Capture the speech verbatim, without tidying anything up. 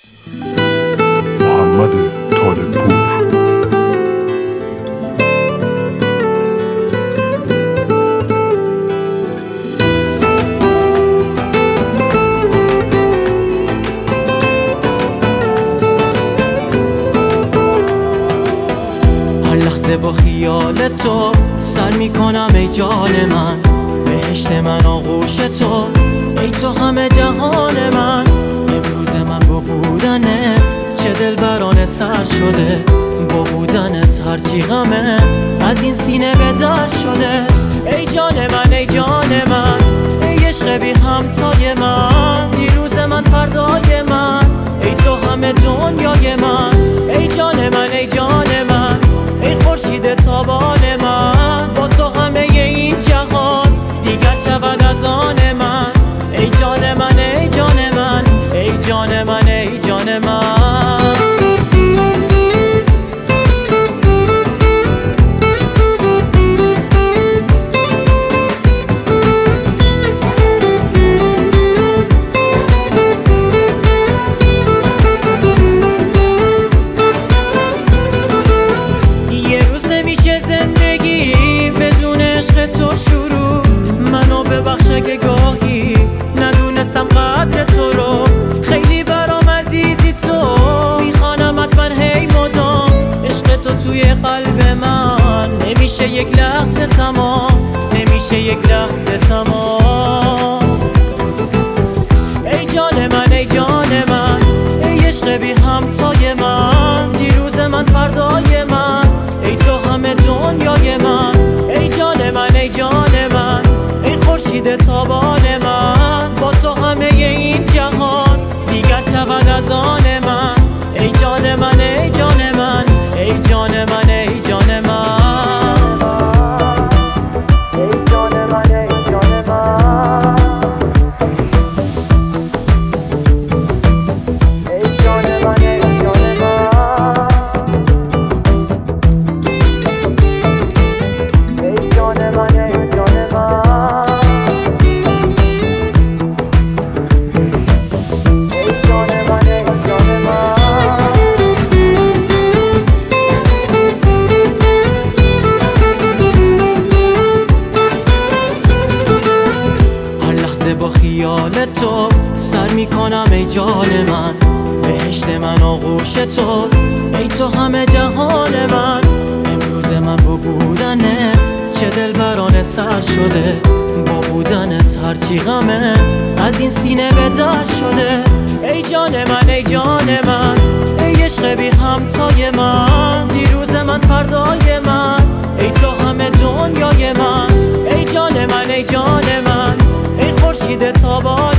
محمد طالب پور. هر لحظه با خیال تو سر میکنم ای جان من، بهشت من آغوش تو، ای تو همه جهان من. امروز من با بودنت چه دلبرانه سر شده، با بودنت هرچی غمه از این سینه به در شده. ای جان من ای جان من، ای عشق بی همتای من، دیروز من فردای من، ای تو همه دنیای من. ای جان من ای جان من، ای خورشید تابان من، با تو همه این جهان دیگر شود از آن من. ای جان من ای جان من، ای جان من ای جان من. تو شروع منو ببخش اگه گاهی ندونستم قدر تو رو، خیلی برام عزیزی تو، میخوانم حتما هی مدام. عشق تو توی قلب من نمیشه یک لحظه تمام، نمیشه یک لحظه تمام. ای جان من ای جان من، ای عشق بی همتای من، دیروز من فردای من، ای تو همه دنیای من. ای جان من ای جان من، ای خورشید تابان من، با تو همه این جهان دیگر شود از آن من. ای جان من ای جان من، ای جان من ای جان من. ای جان من ای جان من، ای جان من ای جان من، ای جان من ای جان من، ای جان من ای جان من. هر لحظه با خیال تو سر میکنم ای جان من، بهشت من آغوش تو، ای تو همه جهان من. امروز من با بودنت چه دلبرانه سر شده، با بودنت هرچی غمه از این سینه به در شده. ای جان من ای جان من، ای عشق بی همتای من، دیروز من فردای من، ای تو همه دنیای من. ای جان من ای جان من، ای خورشید تابان